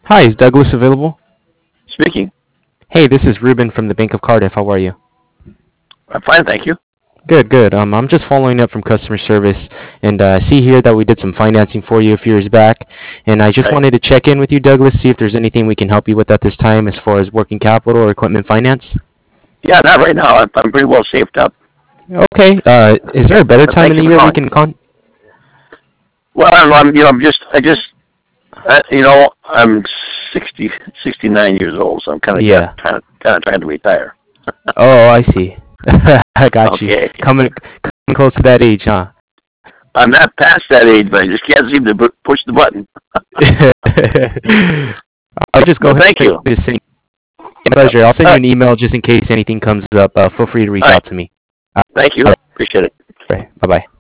Hi, is Douglas available? Speaking. Hey, this is Ruben from the Bank of Cardiff. How are you? I'm fine, thank you. Good, good. I'm just following up from customer service, and I see here that we did some financing for you a few years back, and I just Right. wanted to check in with you, Douglas, see if there's anything we can help you with at this time as far as working capital or equipment finance. Yeah, not right now. I'm pretty well saved up. Okay. Is there a better But time thank in you the for year we calling. can Well, I'm 69 years old, so I'm Yeah. kind of trying to retire. Oh, I see. I got you. Okay. Coming close to that age, huh? I'm not past that age, but I just can't seem to push the button. I'll just go Well, ahead thank you. and just send pleasure. I'll send All you right. an email just in case anything comes up. Feel free to reach All right. out to me. Thank you. All Appreciate it. right. Bye bye.